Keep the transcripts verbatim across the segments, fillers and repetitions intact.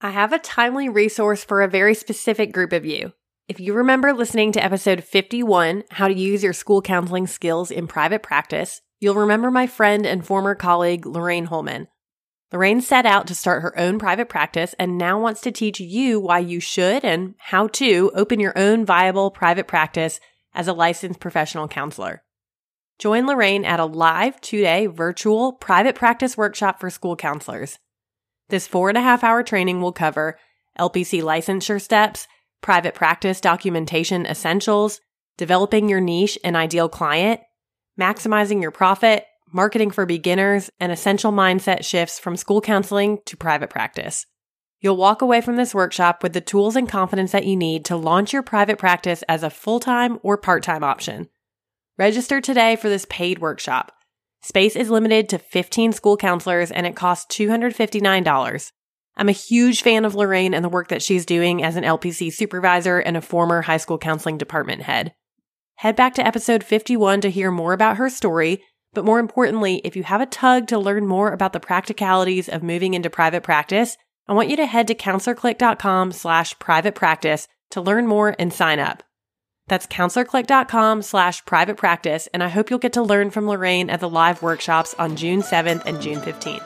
I have a timely resource for a very specific group of you. If you remember listening to episode fifty-one, How to Use Your School Counseling Skills in Private Practice, you'll remember my friend and former colleague, Lorraine Holman. Lorraine set out to start her own private practice and now wants to teach you why you should and how to open your own viable private practice as a licensed professional counselor. Join Lorraine at a live two-day virtual private practice workshop for school counselors. This four and a half hour training will cover L P C licensure steps, private practice documentation essentials, developing your niche and ideal client, maximizing your profit, marketing for beginners, and essential mindset shifts from school counseling to private practice. You'll walk away from this workshop with the tools and confidence that you need to launch your private practice as a full-time or part-time option. Register today for this paid workshop. Space is limited to fifteen school counselors and it costs two hundred fifty-nine dollars. I'm a huge fan of Lorraine and the work that she's doing as an L P C supervisor and a former high school counseling department head. Head back to episode fifty-one to hear more about her story, but more importantly, if you have a tug to learn more about the practicalities of moving into private practice, I want you to head to counselorclick.com slash private practice to learn more and sign up. That's counselorclick.com slash private practice, and I hope you'll get to learn from Lorraine at the live workshops on June seventh and June fifteenth.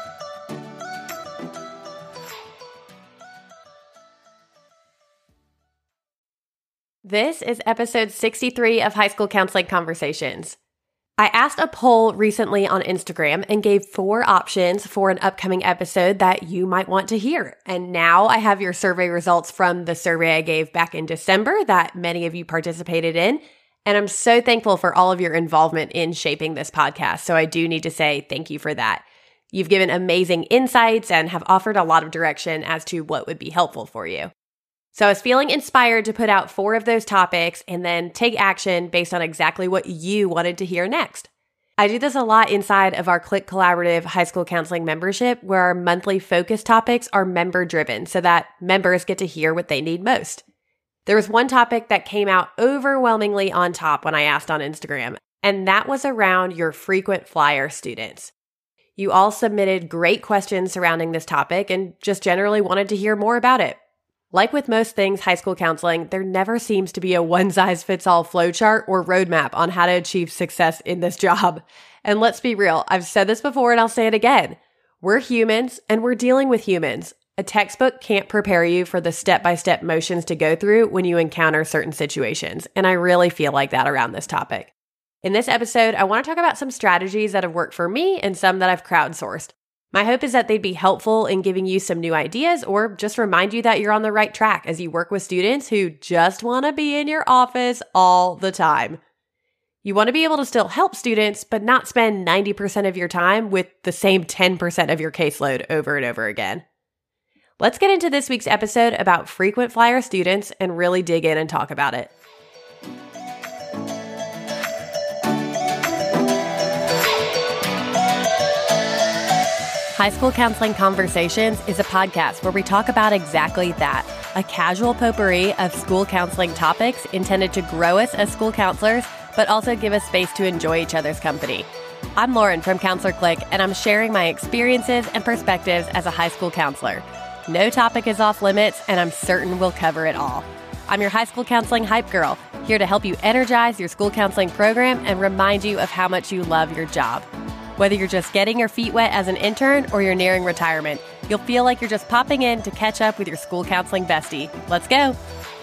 This is episode sixty-three of High School Counseling Conversations. I asked a poll recently on Instagram and gave four options for an upcoming episode that you might want to hear. And now I have your survey results from the survey I gave back in December that many of you participated in. And I'm so thankful for all of your involvement in shaping this podcast. So I do need to say thank you for that. You've given amazing insights and have offered a lot of direction as to what would be helpful for you. So I was feeling inspired to put out four of those topics and then take action based on exactly what you wanted to hear next. I do this a lot inside of our Click Collaborative High School Counseling membership, where our monthly focus topics are member-driven so that members get to hear what they need most. There was one topic that came out overwhelmingly on top when I asked on Instagram, and that was around your frequent flyer students. You all submitted great questions surrounding this topic and just generally wanted to hear more about it. Like with most things high school counseling, there never seems to be a one-size-fits-all flowchart or roadmap on how to achieve success in this job. And let's be real, I've said this before and I'll say it again. We're humans and we're dealing with humans. A textbook can't prepare you for the step-by-step motions to go through when you encounter certain situations. And I really feel like that around this topic. In this episode, I want to talk about some strategies that have worked for me and some that I've crowdsourced. My hope is that they'd be helpful in giving you some new ideas or just remind you that you're on the right track as you work with students who just want to be in your office all the time. You want to be able to still help students, but not spend ninety percent of your time with the same ten percent of your caseload over and over again. Let's get into this week's episode about frequent flyer students and really dig in and talk about it. High School Counseling Conversations is a podcast where we talk about exactly that, a casual potpourri of school counseling topics intended to grow us as school counselors, but also give us space to enjoy each other's company. I'm Lauren from Counselor Click, and I'm sharing my experiences and perspectives as a high school counselor. No topic is off limits, and I'm certain we'll cover it all. I'm your high school counseling hype girl, here to help you energize your school counseling program and remind you of how much you love your job. Whether you're just getting your feet wet as an intern or you're nearing retirement, you'll feel like you're just popping in to catch up with your school counseling bestie. Let's go.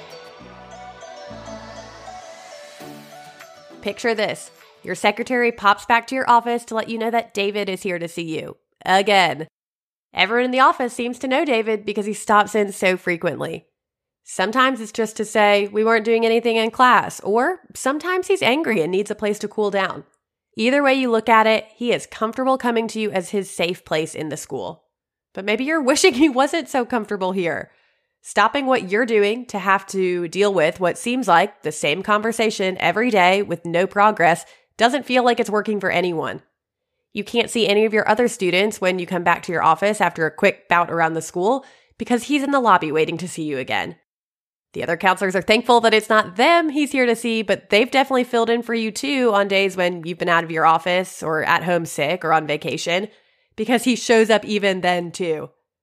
Picture this. Your secretary pops back to your office to let you know that David is here to see you. Again. Everyone in the office seems to know David because he stops in so frequently. Sometimes it's just to say we weren't doing anything in class, or sometimes he's angry and needs a place to cool down. Either way you look at it, he is comfortable coming to you as his safe place in the school. But maybe you're wishing he wasn't so comfortable here. Stopping what you're doing to have to deal with what seems like the same conversation every day with no progress doesn't feel like it's working for anyone. You can't see any of your other students when you come back to your office after a quick bout around the school because he's in the lobby waiting to see you again. The other counselors are thankful that it's not them he's here to see, but they've definitely filled in for you too on days when you've been out of your office or at home sick or on vacation, because he shows up even then too.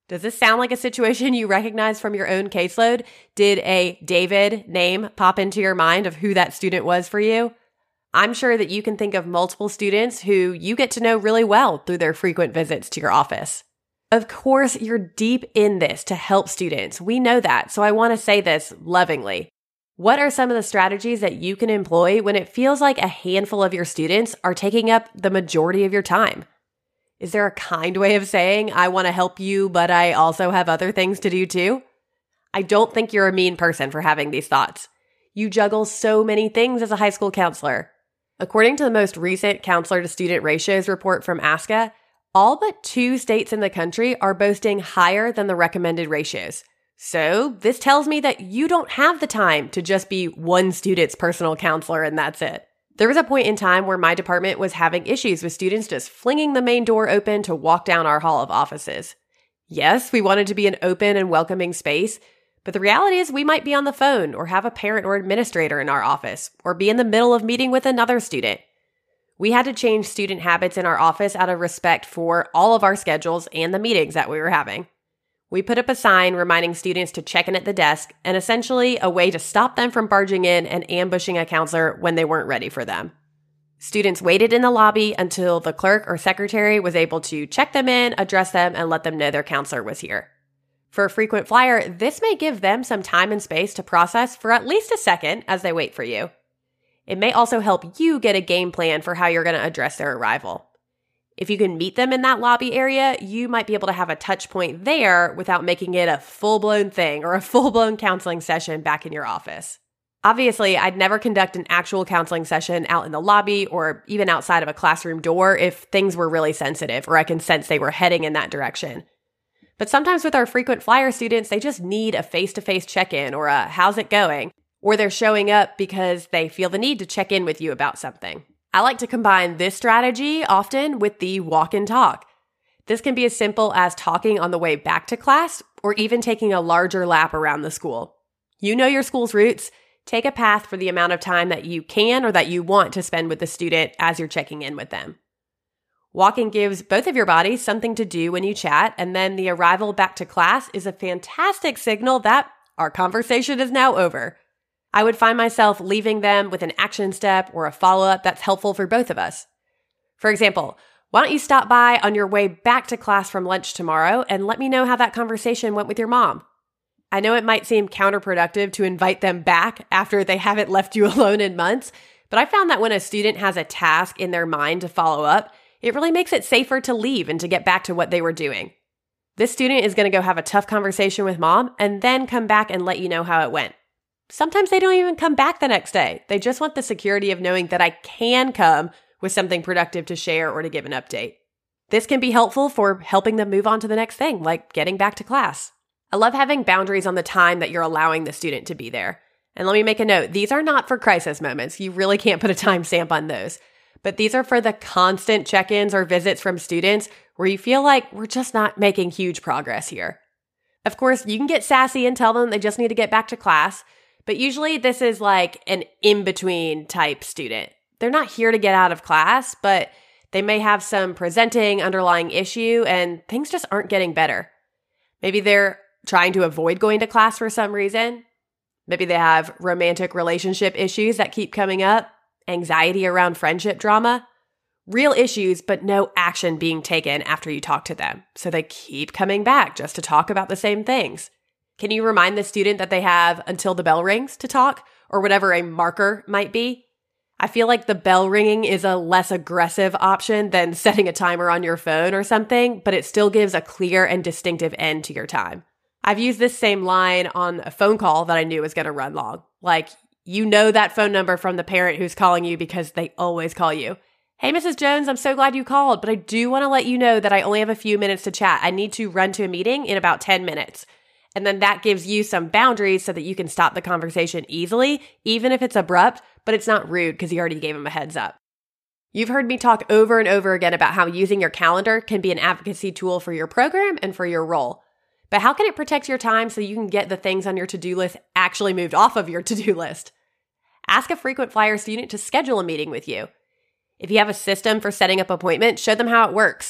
Does this sound like a situation you recognize from your own caseload? Did a David name pop into your mind of who that student was for you? I'm sure that you can think of multiple students who you get to know really well through their frequent visits to your office. Of course, you're deep in this to help students. We know that, so I want to say this lovingly. What are some of the strategies that you can employ when it feels like a handful of your students are taking up the majority of your time? Is there a kind way of saying, I want to help you, but I also have other things to do too? I don't think you're a mean person for having these thoughts. You juggle so many things as a high school counselor. According to the most recent counselor to student ratios report from A S C A, all but two states in the country are boasting higher than the recommended ratios. So this tells me that you don't have the time to just be one student's personal counselor and that's it. There was a point in time where my department was having issues with students just flinging the main door open to walk down our hall of offices. Yes, we wanted to be an open and welcoming space, but the reality is we might be on the phone or have a parent or administrator in our office or be in the middle of meeting with another student. We had to change student habits in our office out of respect for all of our schedules and the meetings that we were having. We put up a sign reminding students to check in at the desk and essentially a way to stop them from barging in and ambushing a counselor when they weren't ready for them. Students waited in the lobby until the clerk or secretary was able to check them in, address them, and let them know their counselor was here. For a frequent flyer, this may give them some time and space to process for at least a second as they wait for you. It may also help you get a game plan for how you're going to address their arrival. If you can meet them in that lobby area, you might be able to have a touch point there without making it a full-blown thing or a full-blown counseling session back in your office. Obviously, I'd never conduct an actual counseling session out in the lobby or even outside of a classroom door if things were really sensitive or I can sense they were heading in that direction. But sometimes with our frequent flyer students, they just need a face-to-face check-in or a how's it going? Or they're showing up because they feel the need to check in with you about something. I like to combine this strategy often with the walk and talk. This can be as simple as talking on the way back to class or even taking a larger lap around the school. You know your school's routes. Take a path for the amount of time that you can or that you want to spend with the student as you're checking in with them. Walking gives both of your bodies something to do when you chat, and then the arrival back to class is a fantastic signal that our conversation is now over. I would find myself leaving them with an action step or a follow-up that's helpful for both of us. For example, why don't you stop by on your way back to class from lunch tomorrow and let me know how that conversation went with your mom? I know it might seem counterproductive to invite them back after they haven't left you alone in months, but I found that when a student has a task in their mind to follow up, it really makes it safer to leave and to get back to what they were doing. This student is going to go have a tough conversation with mom and then come back and let you know how it went. Sometimes they don't even come back the next day. They just want the security of knowing that I can come with something productive to share or to give an update. This can be helpful for helping them move on to the next thing, like getting back to class. I love having boundaries on the time that you're allowing the student to be there. And let me make a note, these are not for crisis moments. You really can't put a timestamp on those. But these are for the constant check-ins or visits from students where you feel like we're just not making huge progress here. Of course, you can get sassy and tell them they just need to get back to class. But usually this is like an in-between type student. They're not here to get out of class, but they may have some presenting underlying issue and things just aren't getting better. Maybe they're trying to avoid going to class for some reason. Maybe they have romantic relationship issues that keep coming up, anxiety around friendship drama, real issues, but no action being taken after you talk to them. So they keep coming back just to talk about the same things. Can you remind the student that they have until the bell rings to talk, or whatever a marker might be? I feel like the bell ringing is a less aggressive option than setting a timer on your phone or something, but it still gives a clear and distinctive end to your time. I've used this same line on a phone call that I knew was going to run long. Like, you know that phone number from the parent who's calling you because they always call you. Hey, Missus Jones, I'm so glad you called, but I do want to let you know that I only have a few minutes to chat. I need to run to a meeting in about ten minutes. And then that gives you some boundaries so that you can stop the conversation easily, even if it's abrupt, but it's not rude because you already gave them a heads up. You've heard me talk over and over again about how using your calendar can be an advocacy tool for your program and for your role. But how can it protect your time so you can get the things on your to-do list actually moved off of your to-do list? Ask a frequent flyer student to schedule a meeting with you. If you have a system for setting up appointments, show them how it works.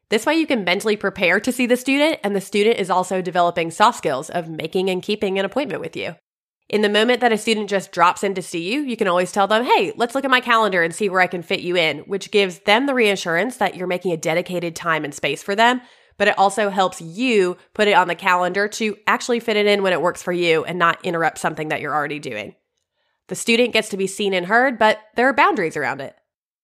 This way you can mentally prepare to see the student, and the student is also developing soft skills of making and keeping an appointment with you. In the moment that a student just drops in to see you, you can always tell them, hey, let's look at my calendar and see where I can fit you in, which gives them the reassurance that you're making a dedicated time and space for them, but it also helps you put it on the calendar to actually fit it in when it works for you and not interrupt something that you're already doing. The student gets to be seen and heard, but there are boundaries around it.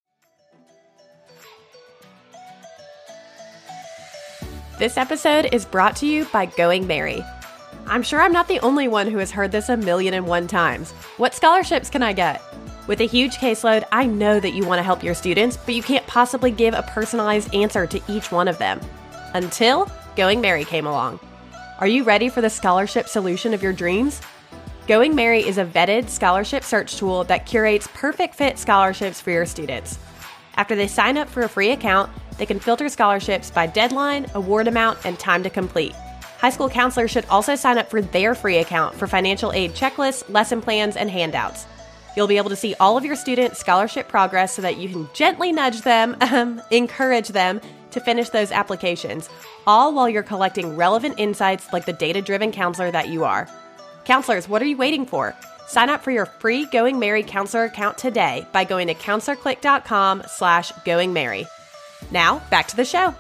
This episode is brought to you by Going Merry. I'm sure I'm not the only one who has heard this a million and one times. What scholarships can I get? With a huge caseload, I know that you want to help your students, but you can't possibly give a personalized answer to each one of them. Until Going Merry came along. Are you ready for the scholarship solution of your dreams? Going Merry is a vetted scholarship search tool that curates perfect fit scholarships for your students. After they sign up for a free account, they can filter scholarships by deadline, award amount, and time to complete. High school counselors should also sign up for their free account for financial aid checklists, lesson plans, and handouts. You'll be able to see all of your students' scholarship progress so that you can gently nudge them, um, encourage them to finish those applications, all while you're collecting relevant insights like the data-driven counselor that you are. Counselors, what are you waiting for? Sign up for your free Going Merry counselor account today by going to counselorclick.com slash Going Merry. Now, back to the show.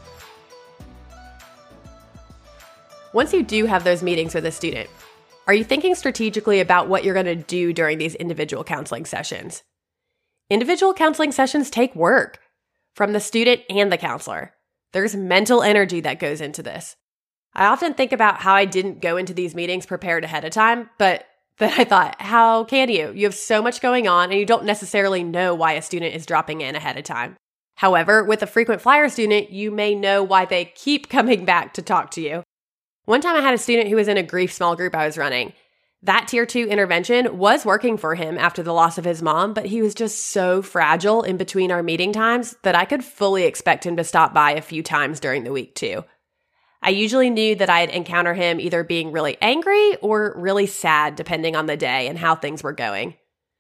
Once you do have those meetings with a student, are you thinking strategically about what you're going to do during these individual counseling sessions? Individual counseling sessions take work from the student and the counselor. There's mental energy that goes into this. I often think about how I didn't go into these meetings prepared ahead of time, but then I thought, how can you? You have so much going on and you don't necessarily know why a student is dropping in ahead of time. However, with a frequent flyer student, you may know why they keep coming back to talk to you. One time I had a student who was in a grief small group I was running. That tier two intervention was working for him after the loss of his mom, but he was just so fragile in between our meeting times that I could fully expect him to stop by a few times during the week too. I usually knew that I'd encounter him either being really angry or really sad depending on the day and how things were going.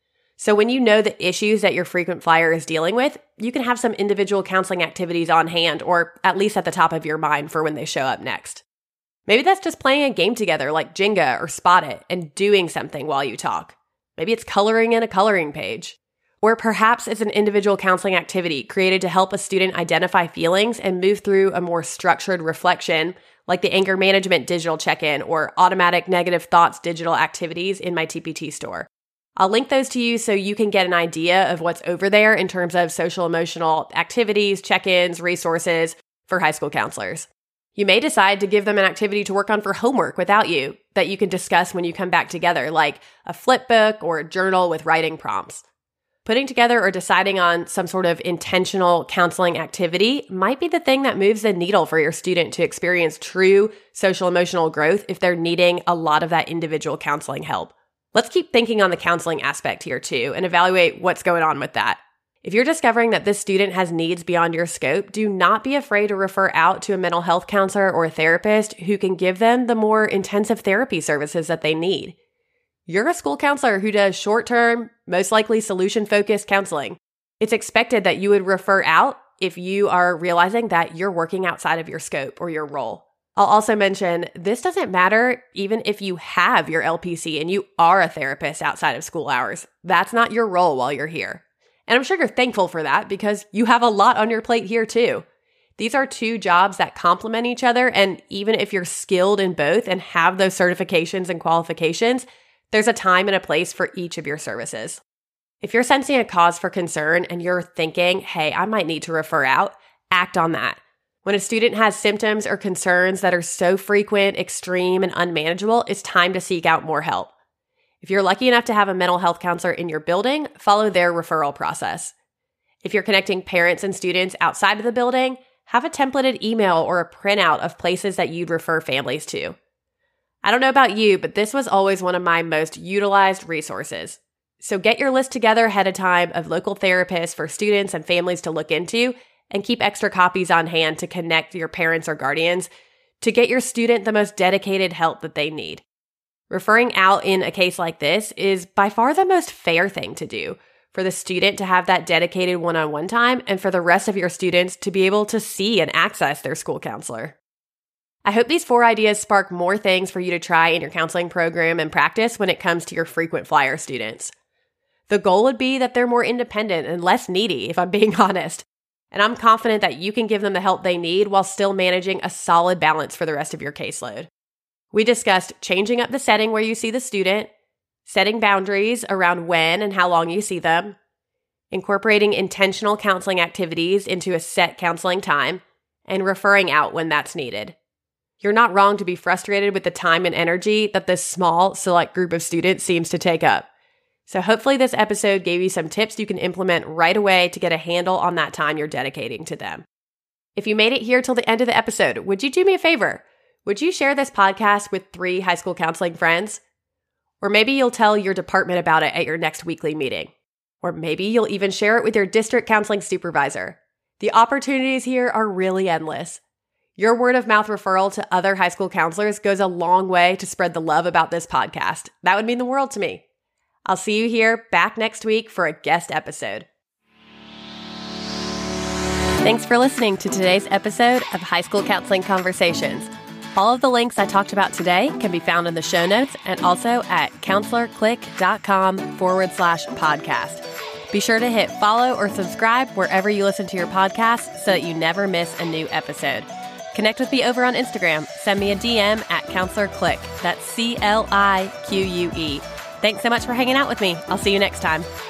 So when you know the issues that your frequent flyer is dealing with, you can have some individual counseling activities on hand or at least at the top of your mind for when they show up next. Maybe that's just playing a game together like Jenga or Spot It and doing something while you talk. Maybe it's coloring in a coloring page. Or perhaps it's an individual counseling activity created to help a student identify feelings and move through a more structured reflection, like the anger management digital check-in or automatic negative thoughts digital activities in my T P T store. I'll link those to you so you can get an idea of what's over there in terms of social emotional activities, check-ins, resources for high school counselors. You may decide to give them an activity to work on for homework without you that you can discuss when you come back together, like a flip book or a journal with writing prompts. Putting together or deciding on some sort of intentional counseling activity might be the thing that moves the needle for your student to experience true social emotional growth if they're needing a lot of that individual counseling help. Let's keep thinking on the counseling aspect here too and evaluate what's going on with that. If you're discovering that this student has needs beyond your scope, do not be afraid to refer out to a mental health counselor or a therapist who can give them the more intensive therapy services that they need. You're a school counselor who does short-term, most likely solution-focused counseling. It's expected that you would refer out if you are realizing that you're working outside of your scope or your role. I'll also mention this doesn't matter even if you have your L P C and you are a therapist outside of school hours. That's not your role while you're here. And I'm sure you're thankful for that because you have a lot on your plate here too. These are two jobs that complement each other, and even if you're skilled in both and have those certifications and qualifications, there's a time and a place for each of your services. If you're sensing a cause for concern and you're thinking, hey, I might need to refer out, act on that. When a student has symptoms or concerns that are so frequent, extreme, and unmanageable, it's time to seek out more help. If you're lucky enough to have a mental health counselor in your building, follow their referral process. If you're connecting parents and students outside of the building, have a templated email or a printout of places that you'd refer families to. I don't know about you, but this was always one of my most utilized resources. So get your list together ahead of time of local therapists for students and families to look into and keep extra copies on hand to connect your parents or guardians to get your student the most dedicated help that they need. Referring out in a case like this is by far the most fair thing to do. for the student to have that dedicated one-on-one time, and for the rest of your students to be able to see and access their school counselor. I hope these four ideas spark more things for you to try in your counseling program and practice when it comes to your frequent flyer students. The goal would be that they're more independent and less needy, if I'm being honest. And I'm confident that you can give them the help they need while still managing a solid balance for the rest of your caseload. We discussed changing up the setting where you see the student, setting boundaries around when and how long you see them, incorporating intentional counseling activities into a set counseling time, and referring out when that's needed. You're not wrong to be frustrated with the time and energy that this small, select group of students seems to take up. So hopefully this episode gave you some tips you can implement right away to get a handle on that time you're dedicating to them. If you made it here till the end of the episode, would you do me a favor? Would you share this podcast with three high school counseling friends? Or maybe you'll tell your department about it at your next weekly meeting. Or maybe you'll even share it with your district counseling supervisor. The opportunities here are really endless. Your word of mouth referral to other high school counselors goes a long way to spread the love about this podcast. That would mean the world to me. I'll see you here back next week for a guest episode. Thanks for listening to today's episode of High School Counseling Conversations. All of the links I talked about today can be found in the show notes and also at counselorclick.com forward slash podcast. Be sure to hit follow or subscribe wherever you listen to your podcast so that you never miss a new episode. Connect with me over on Instagram. Send me a D M at counselorclick. That's C L I Q U E. Thanks so much for hanging out with me. I'll see you next time.